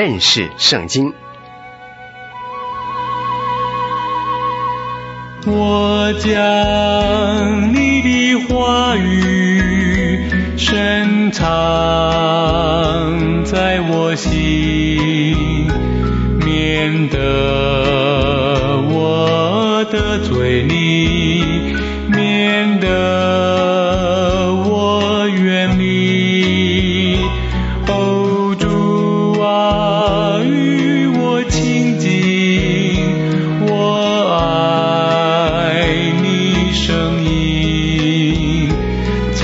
认识圣经。 我将你的话语深藏在我心，免得我得罪你，免得我远离。哦，主啊，与我亲近，我爱你声音，做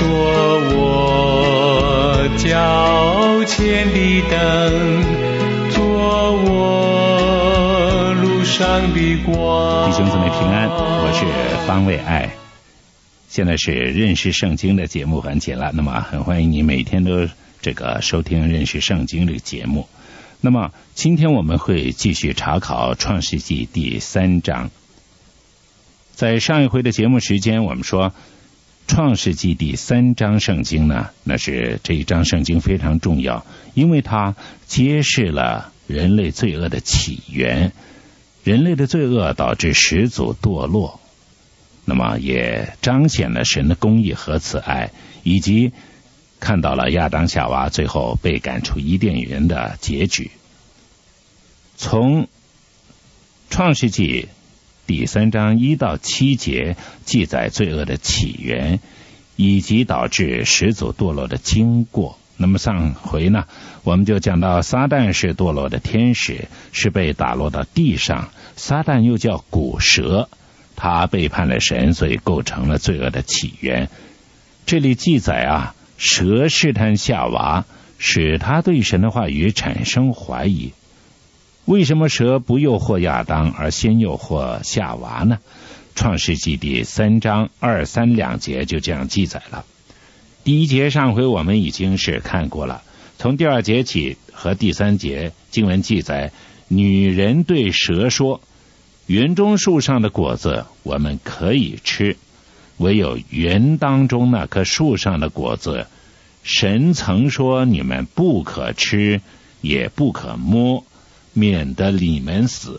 我脚前的灯，做我路上的光。 弟兄姊妹平安，我是方卫爱。现在是认识圣经的节目环节了，那么很欢迎你每天都收听认识圣经这个节目。那么今天我们会继续查考创世纪第3章。在上一回的节目时间，我们说创世纪第3章圣经呢，那是这一章圣经非常重要，因为它揭示了人类罪恶的起源，人类的罪恶导致始祖堕落，那么也彰显了神的公义和慈爱，以及看到了亚当夏娃最后被赶出伊甸园的结局。从创世纪第3章1到7节记载罪恶的起源以及导致始祖堕落的经过。那么上回呢，我们就讲到撒旦是堕落的天使，是被打落到地上。撒旦又叫古蛇，他背叛了神，所以构成了罪恶的起源。这里记载蛇试探夏娃，使他对神的话语产生怀疑。为什么蛇不诱惑亚当，而先诱惑夏娃呢？创世纪第3章2、3两节就这样记载了。第1节上回我们已经是看过了，从第2节起和第3节经文记载，女人对蛇说，园中树上的果子我们可以吃，唯有园当中那棵树上的果子，神曾说你们不可吃，也不可摸，免得你们死。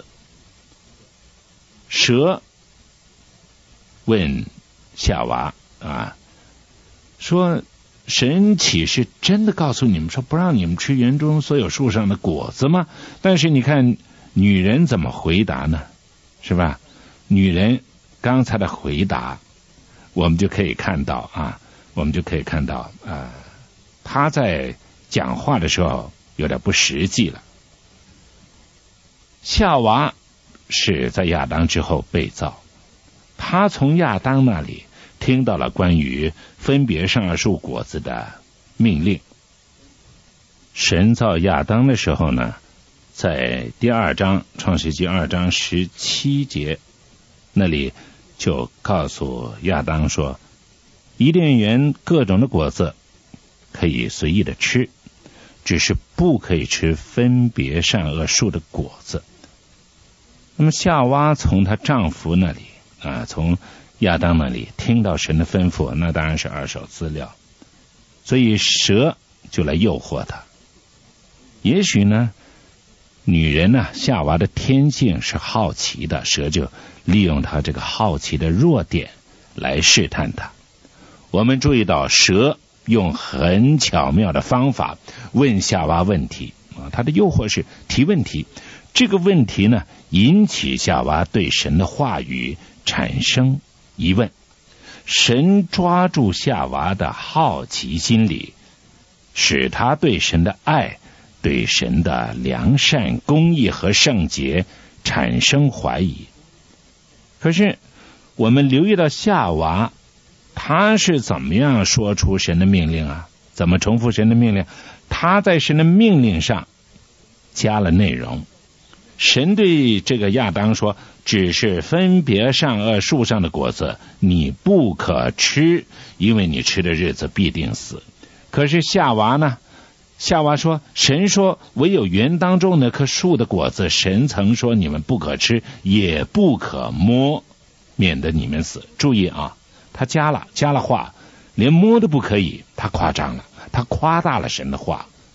蛇问夏娃说神岂是真的告诉你们说不让你们吃园中所有树上的果子吗？但是你看女人怎么回答呢？是吧？女人刚才的回答我们就可以看到她在讲话的时候有点不实际了。夏娃是在亚当之后被造，她从亚当那里听到了关于分别善恶树果子的命令。神造亚当的时候呢，在第2章创世纪2章17节那里就告诉亚当说，伊甸园各种的果子可以随意的吃，只是不可以吃分别善恶树的果子。那么夏娃从她丈夫那里从亚当那里听到神的吩咐，那当然是二手资料，所以蛇就来诱惑她。也许呢，女人夏娃的天性是好奇的，蛇就利用她这个好奇的弱点来试探她。我们注意到蛇用很巧妙的方法问夏娃问题她的诱惑是提问题，这个问题呢引起夏娃对神的话语产生疑问。神抓住夏娃的好奇心理，使她对神的爱，对神的良善、公义和圣洁产生怀疑。可是我们留意到夏娃她是怎么样说出神的命令怎么重复神的命令？她在神的命令上加了内容。神对这个亚当说，只是分别善恶树上的果子你不可吃，因为你吃的日子必定死。可是夏娃呢？夏娃说，神说唯有园当中那棵树的果子，神曾说你们不可吃，也不可摸，免得你们死。注意他加了话，连摸都不可以，他夸张了，他夸大了神的话。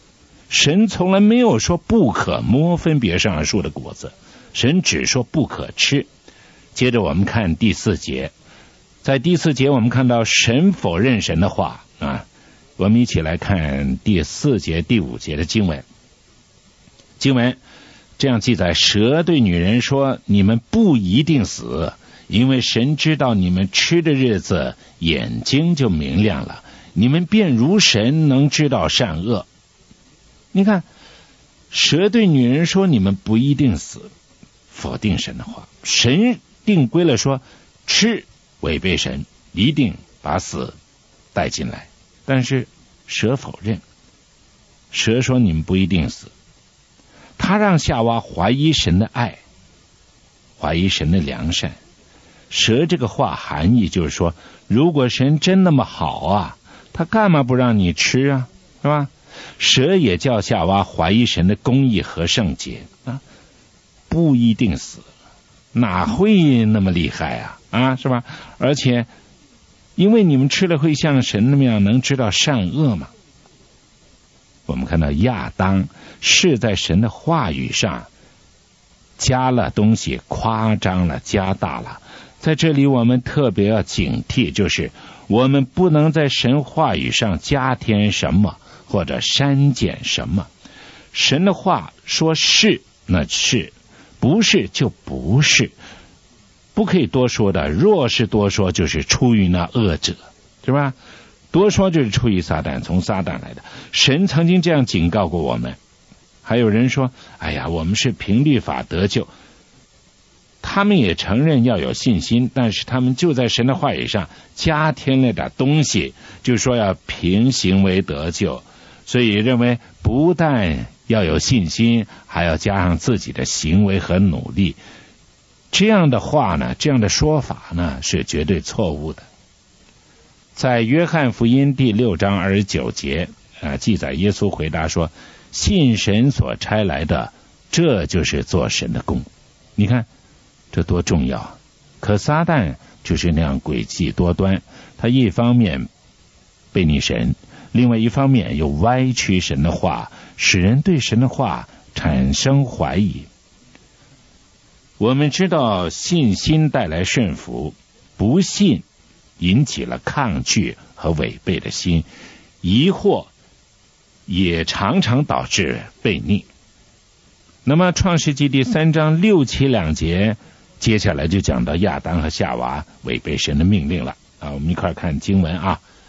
神从来没有说不可摸分别善恶树的果子，神只说不可吃。接着我们看第4节，在第4节我们看到神否认神的话啊。我们一起来看第4节、第5节的经文。经文这样记载：蛇对女人说，你们不一定死，因为神知道你们吃的日子眼睛就明亮了，你们便如神，能知道善恶。你看，蛇对女人说你们不一定死，否定神的话。神定规了说，吃违背神，一定把死带进来。但是蛇否认，蛇说你们不一定死。他让夏娃怀疑神的爱，怀疑神的良善。蛇这个话含义就是说，如果神真那么好啊，他干嘛不让你吃啊，是吧？蛇也叫夏娃怀疑神的公义和圣洁啊，不一定死，哪会那么厉害啊，是吧？而且因为你们吃了会像神那么样能知道善恶嘛。我们看到亚当是在神的话语上加了东西，夸张了，加大了。在这里我们特别要警惕，就是我们不能在神话语上加添什么或者删减什么。神的话说是那是，不是就不是，不可以多说的。若是多说，就是出于那恶者，是吧？多说就是出于撒旦，从撒旦来的。神曾经这样警告过我们。还有人说，哎呀，我们是凭律法得救，他们也承认要有信心，但是他们就在神的话语上加添了点东西，就说要凭行为得救，所以认为不但要有信心，还要加上自己的行为和努力。这样的话呢，这样的说法呢，是绝对错误的。在约翰福音第6章29节记载，耶稣回答说，信神所差来的，这就是做神的工。你看这多重要。可撒旦就是那样诡计多端，他一方面背逆神，另外一方面又歪曲神的话，使人对神的话产生怀疑。我们知道信心带来顺服，不信引起了抗拒和违背的心，疑惑也常常导致悖逆。那么创世纪第3章6、7两节接下来就讲到亚当和夏娃违背神的命令了我们一块看经文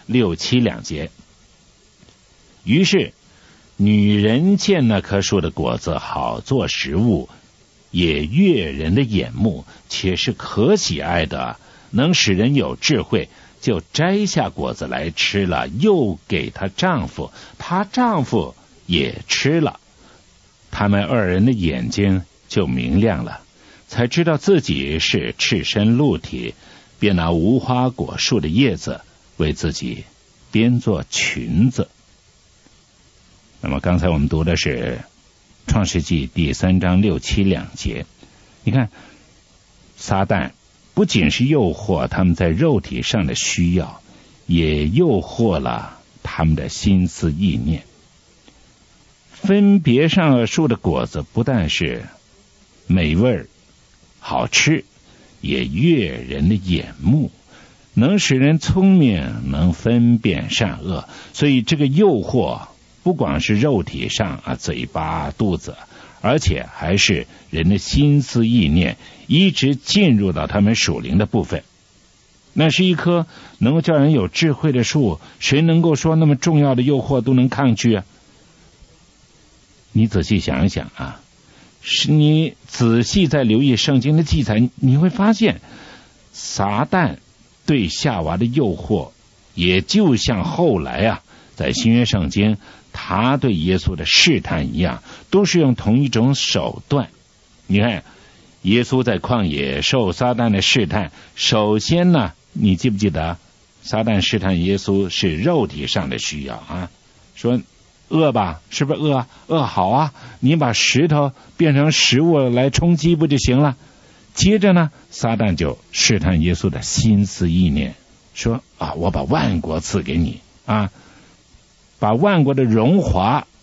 6、7两节。于是女人见那棵树的果子好做食物，也悦人的眼目，且是可喜爱的，能使人有智慧，就摘下果子来吃了，又给她丈夫，她丈夫也吃了。他们2人的眼睛就明亮了，才知道自己是赤身露体，便拿无花果树的叶子为自己编做裙子。那么刚才我们读的是创世纪第3章6、7两节。你看撒旦不仅是诱惑他们在肉体上的需要，也诱惑了他们的心思意念。分别善恶树的果子不但是美味好吃，也悦人的眼目，能使人聪明，能分辨善恶。所以这个诱惑不光是肉体上嘴巴肚子，而且还是人的心思意念，一直进入到他们属灵的部分。那是一棵能够叫人有智慧的树，谁能够说那么重要的诱惑都能抗拒啊？你仔细想一想是你仔细在留意圣经的记载，你会发现撒旦对夏娃的诱惑，也就像后来在新约圣经他对耶稣的试探一样，都是用同一种手段。你看耶稣在旷野受撒旦的试探，首先呢，你记不记得撒旦试探耶稣是肉体上的需要说饿吧，是不是饿？饿好你把石头变成食物来充饥不就行了？接着呢，撒旦就试探耶稣的心思意念，说我把万国赐给你把万国的荣华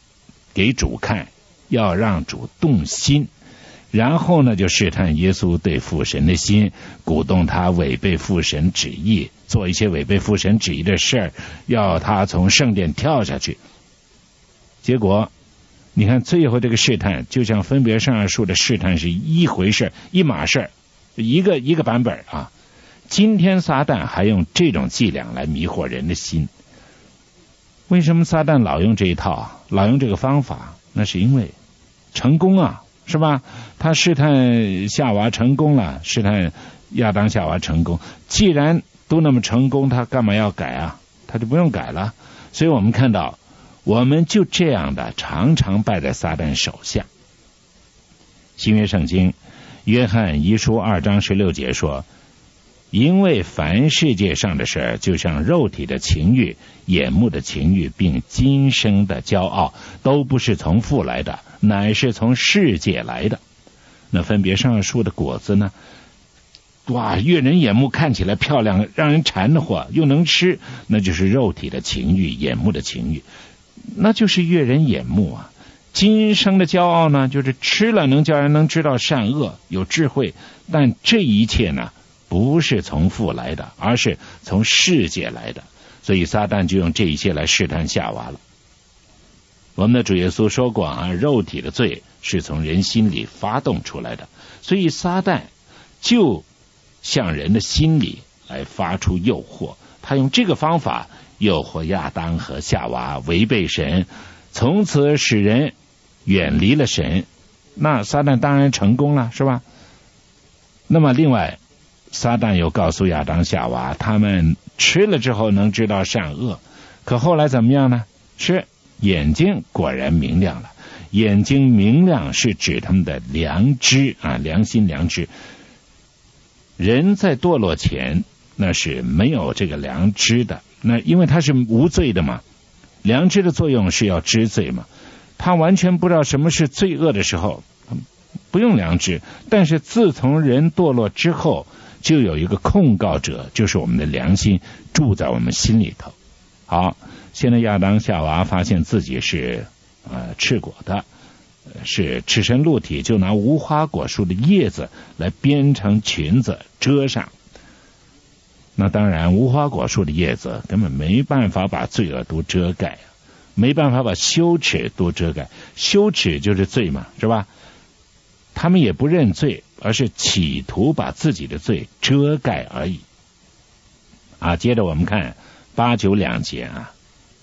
给主看，要让主动心，然后呢就试探耶稣对父神的心，鼓动他违背父神旨意，做一些违背父神旨意的事儿，要他从圣殿跳下去。结果你看最后这个试探就像分别善恶树的试探是一回事，一码事，一个版本啊。今天撒旦还用这种伎俩来迷惑人的心。为什么撒旦老用这一套，老用这个方法？那是因为成功啊，是吧？他试探夏娃成功了，试探亚当夏娃成功，既然都那么成功，他干嘛要改啊？他就不用改了。所以我们看到我们就这样的常常败在撒旦手下。新约圣经约翰一书2章16节说，因为凡世界上的事，就像肉体的情欲、眼目的情欲，并今生的骄傲，都不是从父来的，乃是从世界来的。那分别善恶树的果子呢？哇，悦人眼目，看起来漂亮，让人馋得慌，又能吃，那就是肉体的情欲、眼目的情欲，那就是悦人眼目啊。今生的骄傲呢，就是吃了能叫人能知道善恶，有智慧，但这一切呢，不是从父来的，而是从世界来的。所以撒旦就用这一些来试探夏娃了。我们的主耶稣说过啊，肉体的罪是从人心里发动出来的，所以撒旦就向人的心里来发出诱惑，他用这个方法诱惑亚当和夏娃违背神，从此使人远离了神。那撒旦当然成功了，是吧？那么另外撒旦又告诉亚当夏娃，他们吃了之后能知道善恶，可后来怎么样呢？是眼睛果然明亮了。眼睛明亮是指他们的良知啊，良心良知。人在堕落前那是没有这个良知的，那因为他是无罪的嘛，良知的作用是要知罪嘛，他完全不知道什么是罪恶的时候不用良知。但是自从人堕落之后，就有一个控告者，就是我们的良心住在我们心里头。好，现在亚当夏娃发现自己是赤果的，是赤身露体，就拿无花果树的叶子来编成裙子遮上。那当然无花果树的叶子根本没办法把罪恶都遮盖，没办法把羞耻都遮盖，羞耻就是罪嘛，是吧？他们也不认罪，而是企图把自己的罪遮盖而已啊。接着我们看8、9两节啊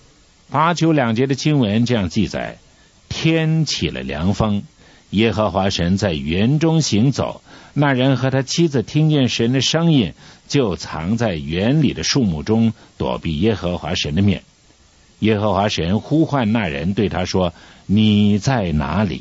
，8、9两节的经文这样记载：天起了凉风，耶和华神在园中行走，那人和他妻子听见神的声音，就藏在园里的树木中，躲避耶和华神的面。耶和华神呼唤那人，对他说：你在哪里？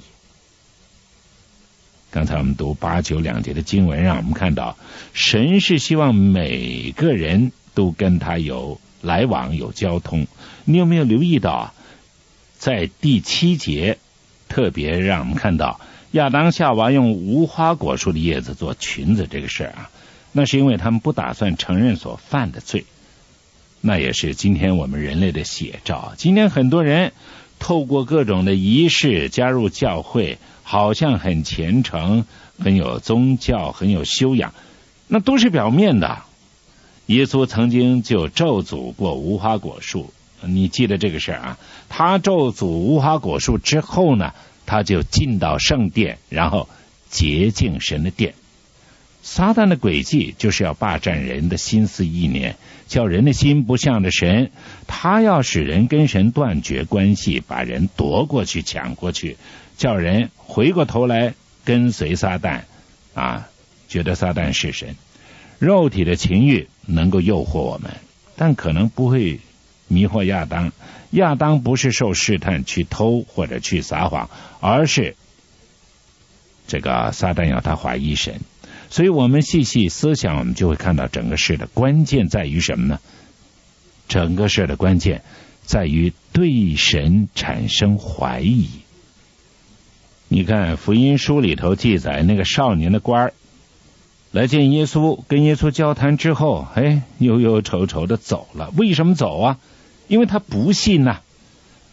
刚才我们读8、9两节的经文，让我们看到神是希望每个人都跟他有来往，有交通。你有没有留意到在第7节特别让我们看到亚当夏娃用无花果树的叶子做裙子这个事啊？那是因为他们不打算承认所犯的罪。那也是今天我们人类的写照。今天很多人透过各种的仪式加入教会，好像很虔诚，很有宗教，很有修养，那都是表面的。耶稣曾经就咒诅过无花果树，你记得这个事啊？他咒诅无花果树之后呢，他就进到圣殿，然后洁净神的殿。撒旦的诡计就是要霸占人的心思意念，叫人的心不向着神，他要使人跟神断绝关系，把人夺过去，抢过去，叫人回过头来跟随撒旦啊，觉得撒旦是神。肉体的情欲能够诱惑我们，但可能不会迷惑亚当。亚当不是受试探去偷或者去撒谎，而是这个撒旦要他怀疑神。所以我们细细思想，我们就会看到整个事的关键在于什么呢？整个事的关键在于对神产生怀疑。你看福音书里头记载，那个少年的官来见耶稣，跟耶稣交谈之后，忧忧愁愁的走了。为什么走啊？因为他不信啊。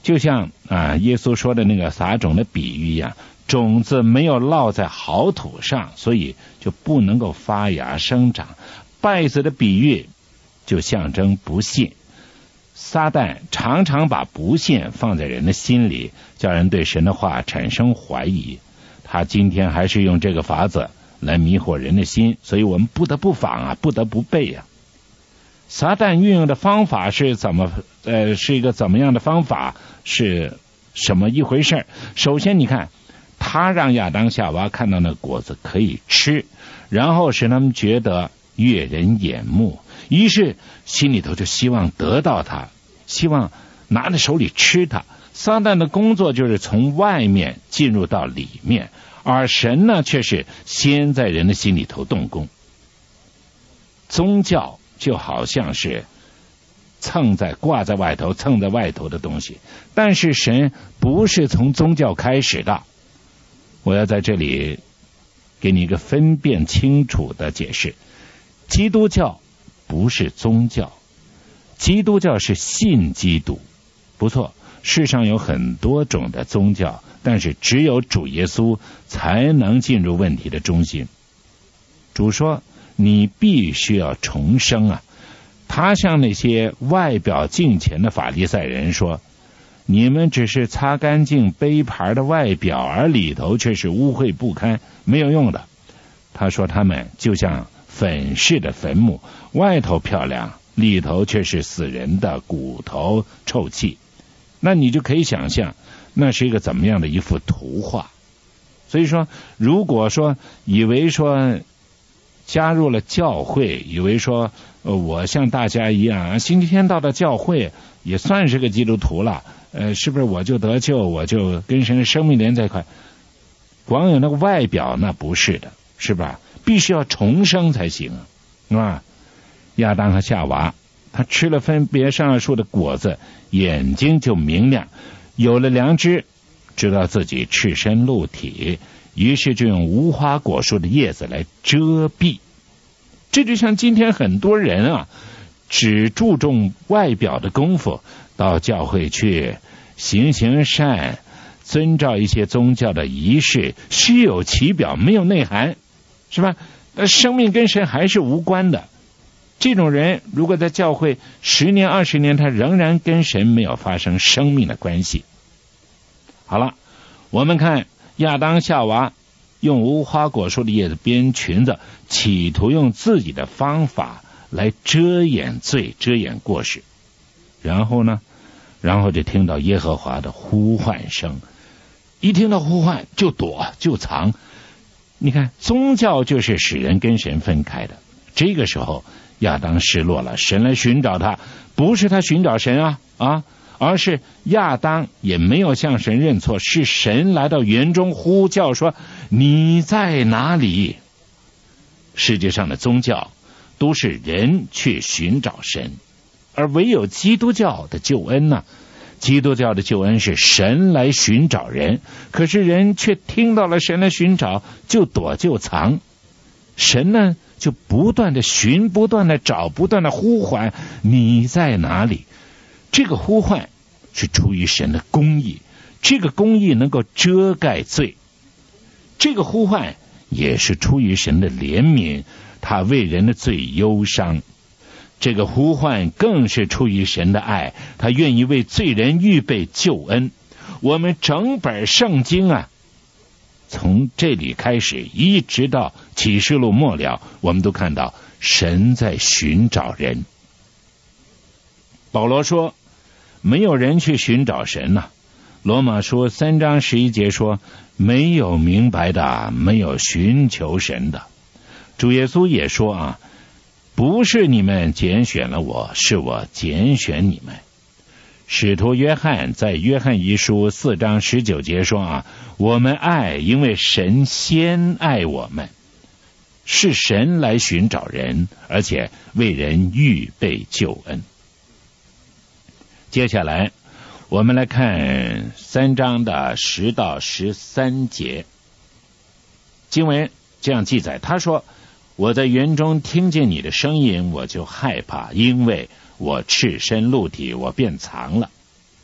就像耶稣说的那个撒种的比喻一样，种子没有落在好土上，所以就不能够发芽生长。稗子的比喻就象征不信，撒旦常常把不信放在人的心里，叫人对神的话产生怀疑。他今天还是用这个法子来迷惑人的心，所以我们不得不防不得不备撒旦运用的方法是一个怎么样的方法，是什么一回事？首先你看，他让亚当夏娃看到那果子可以吃，然后使他们觉得悦人眼目，于是心里头就希望得到它，希望拿在手里吃它。撒旦的工作就是从外面进入到里面，而神呢却是先在人的心里头动工。宗教就好像是挂在外头蹭在外头的东西，但是神不是从宗教开始的。我要在这里给你一个分辨清楚的解释，基督教不是宗教，基督教是信基督。不错，世上有很多种的宗教，但是只有主耶稣才能进入问题的中心。主说你必须要重生他向那些外表敬虔的法利赛人说，你们只是擦干净杯盘的外表，而里头却是污秽不堪，没有用的。他说他们就像粉饰的坟墓，外头漂亮，里头却是死人的骨头臭气。那你就可以想象那是一个怎么样的一幅图画。所以说，如果说以为说加入了教会，以为说我像大家一样星期天到的教会也算是个基督徒了，是不是我就得救，我就跟神生命连在一块？光有那个外表那不是的，是吧？必须要重生才行亚当和夏娃他吃了分别善恶树的果子，眼睛就明亮，有了良知，知道自己赤身露体，于是就用无花果树的叶子来遮蔽。这就像今天很多人只注重外表的功夫，到教会去行善，遵照一些宗教的仪式，虚有其表，没有内涵，是吧？生命跟神还是无关的。这种人如果在教会10年20年，他仍然跟神没有发生生命的关系。好了，我们看亚当夏娃用无花果树的叶子编裙子，企图用自己的方法来遮掩罪，遮掩过失。然后就听到耶和华的呼唤声，一听到呼唤就躲就藏。你看，宗教就是使人跟神分开的。这个时候亚当失落了，神来寻找他，不是他寻找神而是亚当也没有向神认错，是神来到园中呼叫说，你在哪里？世界上的宗教都是人去寻找神，而唯有基督教的救恩基督教的救恩是神来寻找人，可是人却听到了神来寻找就躲就藏。神呢就不断的寻，不断的找，不断的呼唤，你在哪里？这个呼唤是出于神的公义，这个公义能够遮盖罪。这个呼唤也是出于神的怜悯，他为人的罪忧伤。这个呼唤更是出于神的爱，他愿意为罪人预备救恩。我们整本圣经从这里开始一直到启示录末了，我们都看到神在寻找人。保罗说没有人去寻找神罗马书3章11节说，没有明白的，没有寻求神的。主耶稣也说不是你们拣选了我，是我拣选你们。使徒约翰在约翰一书4章19节说我们爱，因为神先爱我们。是神来寻找人，而且为人预备救恩。接下来我们来看3章的10到13节，经文这样记载，他说，我在园中听见你的声音，我就害怕，因为我赤身露体，我便藏了。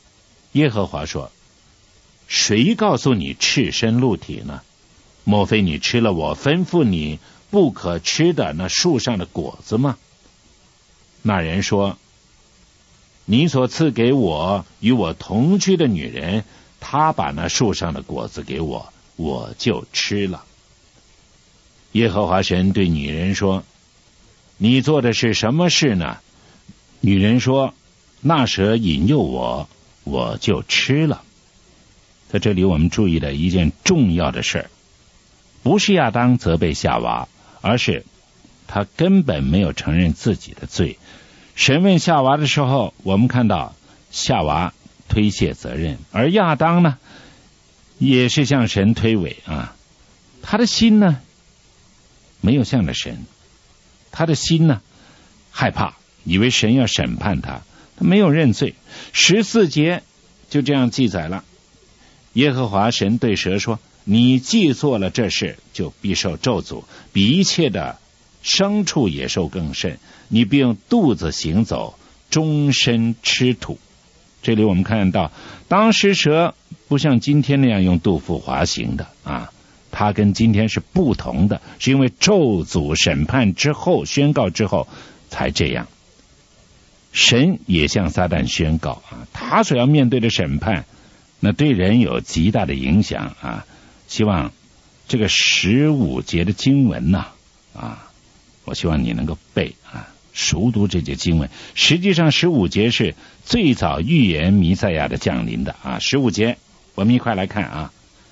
耶和华说，谁告诉你赤身露体呢？莫非你吃了我吩咐你不可吃的那树上的果子吗？那人说，你所赐给我与我同居的女人，她把那树上的果子给我，我就吃了。耶和华神对女人说，你做的是什么事呢？女人说，那蛇引诱我，我就吃了。在这里我们注意了一件重要的事，不是亚当责备夏娃，而是他根本没有承认自己的罪。神问夏娃的时候，我们看到夏娃推卸责任，而亚当呢也是向神推诿啊。他的心呢没有向着神，他的心呢害怕，以为神要审判他，他没有认罪。14节就这样记载了，耶和华神对蛇说，你既做了这事，就必受咒诅，比一切的牲畜野兽更甚，你必用肚子行走，终身吃土。这里我们看到，当时蛇不像今天那样用肚腹滑行的啊，它跟今天是不同的，是因为咒诅审判之后，宣告之后才这样。神也向撒旦宣告啊，他所要面对的审判，那对人有极大的影响啊。希望这个15节的经文呢我希望你能够背熟读这节经文。实际上15节是最早预言弥赛亚的降临的15节我们一块来看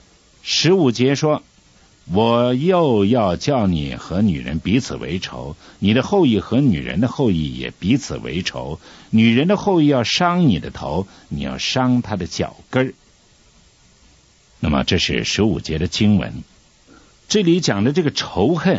15节说，我又要叫你和女人彼此为仇，你的后裔和女人的后裔也彼此为仇，女人的后裔要伤你的头，你要伤她的脚跟。那么这是15节的经文。这里讲的这个仇恨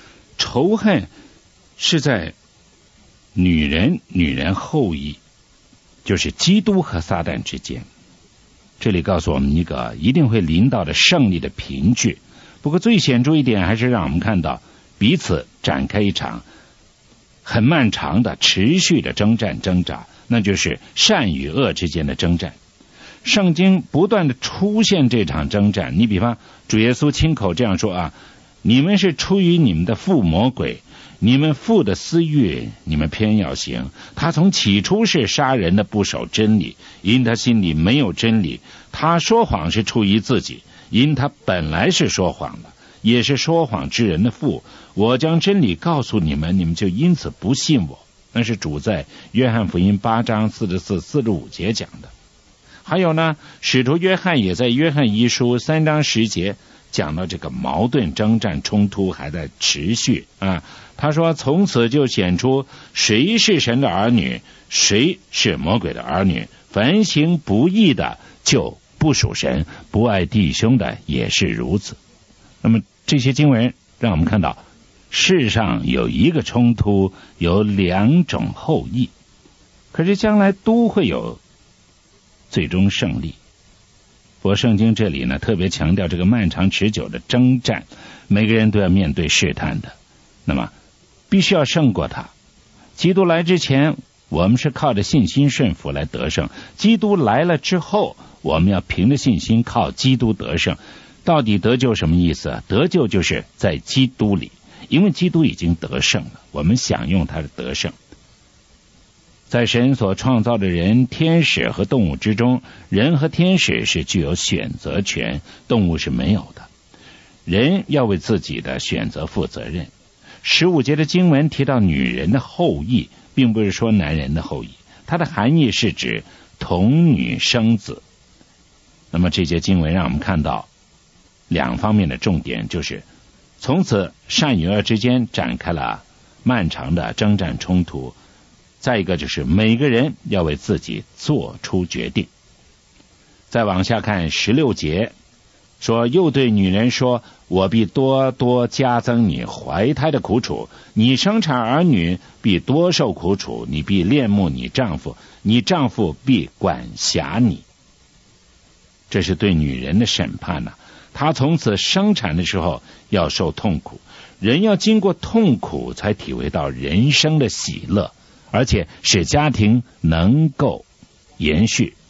是在女人后裔，就是基督和撒旦之间。这里告诉我们一个一定会临到的胜利的凭据。不过最显著一点还是让我们看到彼此展开一场很漫长的持续的征战挣扎，那就是善与恶之间的征战。圣经不断的出现这场征战，你比方主耶稣亲口这样说你们是出于你们的父魔鬼，你们父的私欲你们偏要行，他从起初是杀人的，不守真理，因他心里没有真理，他说谎是出于自己，因他本来是说谎的，也是说谎之人的父。我将真理告诉你们，你们就因此不信我。那是主在约翰福音8章44、45节讲的。还有呢，使徒约翰也在约翰一书3章10节讲到这个矛盾征战冲突还在持续他说，从此就显出谁是神的儿女，谁是魔鬼的儿女，凡行不义的就不属神，不爱弟兄的也是如此。那么这些经文让我们看到，世上有一个冲突，有2种后裔，可是将来都会有最终胜利。不过圣经这里呢特别强调这个漫长持久的征战，每个人都要面对试探的，那么必须要胜过他。基督来之前，我们是靠着信心顺服来得胜，基督来了之后，我们要凭着信心靠基督得胜。到底得救什么意思得救就是在基督里，因为基督已经得胜了，我们享用他的得胜。在神所创造的人、天使和动物之中，人和天使是具有选择权，动物是没有的。人要为自己的选择负责任。15节的经文提到女人的后裔，并不是说男人的后裔，它的含义是指童女生子。那么这节经文让我们看到2方面的重点，就是从此善与恶之间展开了漫长的征战冲突，再一个就是每个人要为自己做出决定。再往下看16节说，又对女人说，我必多多加增你怀胎的苦楚，你生产儿女必多受苦楚，你必恋慕你丈夫，你丈夫必管辖你。这是对女人的审判她从此生产的时候要受痛苦，人要经过痛苦才体会到人生的喜乐，而且使家庭能够延续。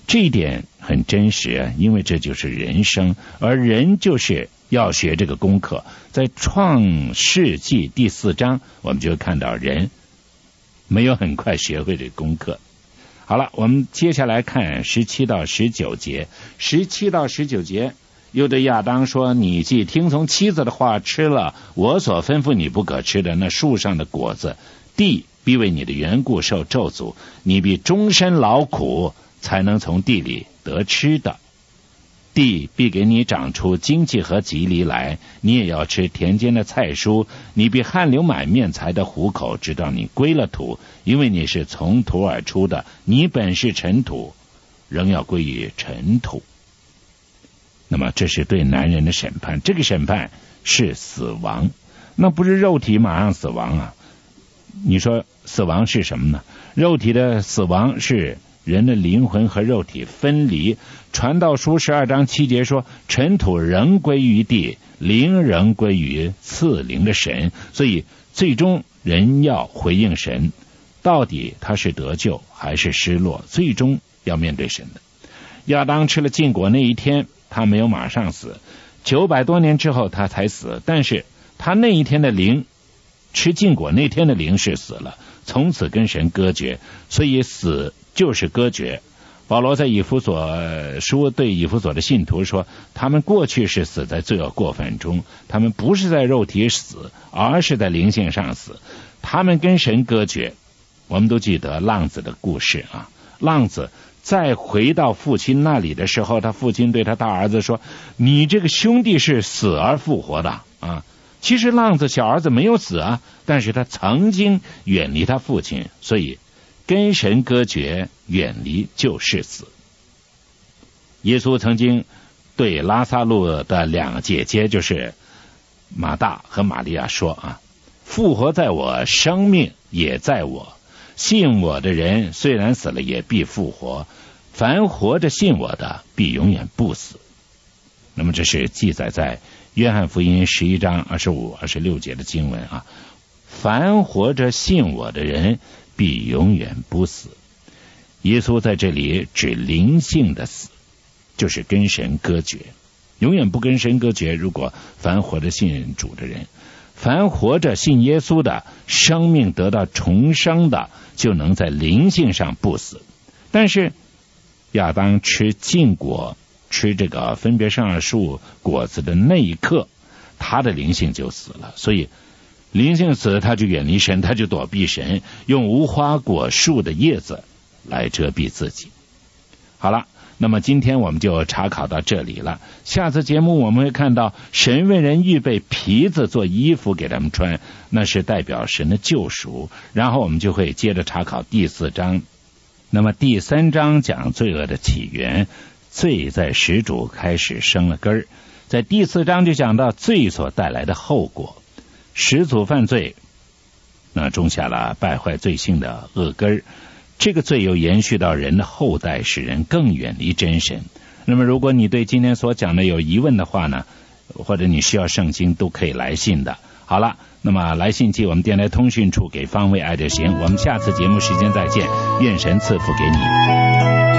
这一点很真实，因为这就是人生，而人就是要学这个功课。在创世纪第4章，我们就会看到人没有很快学会这个功课。好了，我们接下来看17到19节。17到19节，又对亚当说，你既听从妻子的话，吃了我所吩咐你不可吃的那树上的果子，地必为你的缘故受咒诅，你必终身劳苦，才能从地里得吃的。地必给你长出荆棘和棘藜来，你也要吃田间的菜蔬，你必汗流满面才得糊口，直到你归了土，因为你是从土而出的，你本是尘土，仍要归于尘土。那么这是对男人的审判，这个审判是死亡，那不是肉体马上死亡啊。你说死亡是什么呢？肉体的死亡是人的灵魂和肉体分离。传道书12章7节说，尘土仍归于地，灵仍归于赐灵的神。所以最终人要回应神，到底他是得救还是失落，最终要面对神的。亚当吃了禁果那一天，他没有马上死，900多年之后他才死，但是他那一天的灵，吃禁果那天的灵是死了，从此跟神隔绝，所以死就是隔绝。保罗在以弗所书对以弗所的信徒说，他们过去是死在罪恶过犯中，他们不是在肉体死，而是在灵性上死，他们跟神隔绝。我们都记得浪子的故事啊，浪子再回到父亲那里的时候，他父亲对他大儿子说，你这个兄弟是死而复活的啊。其实浪子小儿子没有死啊，但是他曾经远离他父亲，所以跟神隔绝，远离就是死。耶稣曾经对拉撒路的2个姐姐，就是马大和玛利亚说啊，复活在我，生命也在我，信我的人虽然死了也必复活，凡活着信我的必永远不死。那么这是记载在约翰福音11章25、26节的经文啊，凡活着信我的人必永远不死。耶稣在这里指灵性的死，就是跟神隔绝，永远不跟神隔绝。如果凡活着信主的人，凡活着信耶稣的，生命得到重生的，就能在灵性上不死。但是亚当吃禁果，吃这个分别善恶树果子的那一刻，他的灵性就死了，所以灵性死，他就远离神，他就躲避神，用无花果树的叶子来遮蔽自己。好了，那么今天我们就查考到这里了。下次节目我们会看到神为人预备皮子做衣服给他们穿，那是代表神的救赎。然后我们就会接着查考第4章。那么第3章讲罪恶的起源，罪在始祖开始生了根儿。在第4章就讲到罪所带来的后果，始祖犯罪，那种下了败坏罪性的恶根儿，这个罪又延续到人的后代，使人更远离真神。那么如果你对今天所讲的有疑问的话呢，或者你需要圣经，都可以来信的。好了，那么来信寄我们电台通讯处给方位爱就行。我们下次节目时间再见，愿神赐福给你。